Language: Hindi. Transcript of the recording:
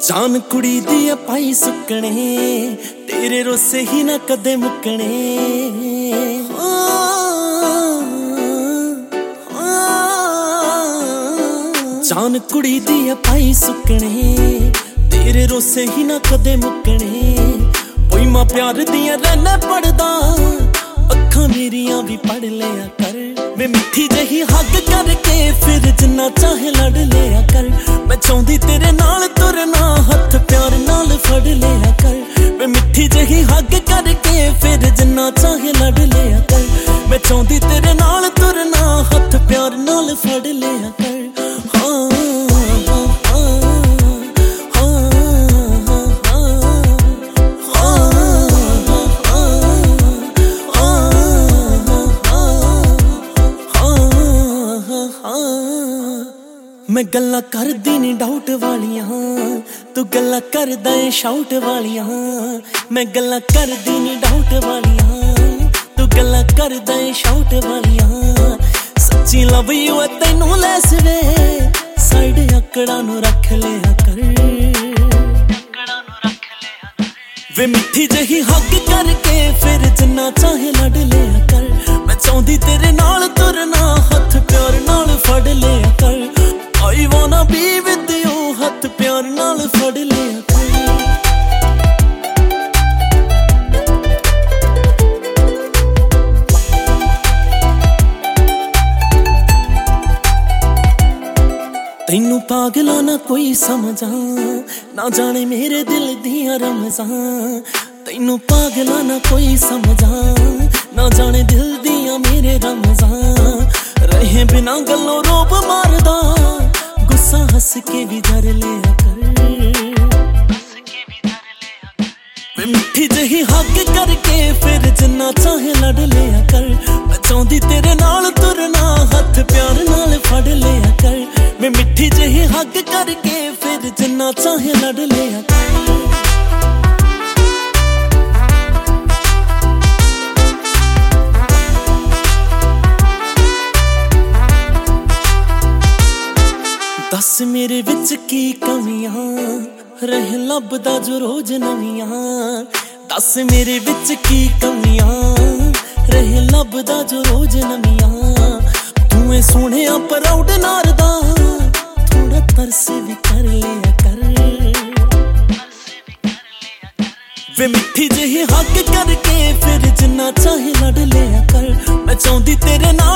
जान कुड़ी दी पाई सुकने तेरे रोसे ही ना कदे मुकने। जान कुड़ी दी पाई सुकने तेरे रोसे ही ना कदे मुकने। कोई मां प्यार दिया रहना पढ़दा अखां मेरियां भी पढ़ लिया कर। मैं मिठी जही हग करके फिर जिन्ना चाहे लड़ लिया कर। मैं चाहती तेरे नाल तुरना हथ प्यार नाल फड़ लिया कर। मैं मिठी जही हग करके फिर जिन्ना चाहे लड़ लिया कर। मैं चाहती तेरे नाल तुरना हथ प्यार नाल फड़ लिया कर। मैं गल्लां करदी नी डाउट वालियां तू गल्लां करदा ए शाउट वालियां। मैं गल्लां करदी नी डाउट वालियां तू गल्लां करदा ए शाउट वालियां। सच्ची लव यू तैनू लैस वे साइड अकड़ा नू रख लिया कर। वे मिठी जही हग करके फिर जिन्ना चाहे लड़ लिया कर। मैं चाहती तेरे नाल तुरना हथ प्यार नाल फड़ लिया कर। I wanna be with you हथ प्यार नाल फड़ लिया कर। तैनू पागला ना कोई समझा ना जाने मेरे दिल दियां रमज़ां। तैनू पागला ना कोई समझा ना जाने दिल दियां मेरे रमज़ां। रहे बिना गल्लों रोब मारदा गुस्सा हंस के भी धर लिया कर। मैं मिठी जही हग करके फिर जिन्ना चाहे लड़ लिया कर। मैं चाहती तेरे नाल तुरना हथ प्यार नाल फड़ लिया कर। मैं मिठी जही हग करके फिर जिन्ना चाहे लड़ लिया कर। दस मेरे विच की कमियां रह लभदा जो रोज नवियां। दस मेरे विच की कमियां रह लभदा जो रोज नवियां। तूं सोहणे प्राउड नारदा थोड़ा तरस भी कर लिया कर। वे मिठी जही हग करके फिर जिन्ना चाहे लड़ लिया कर। मैं चाहती तेरे नाल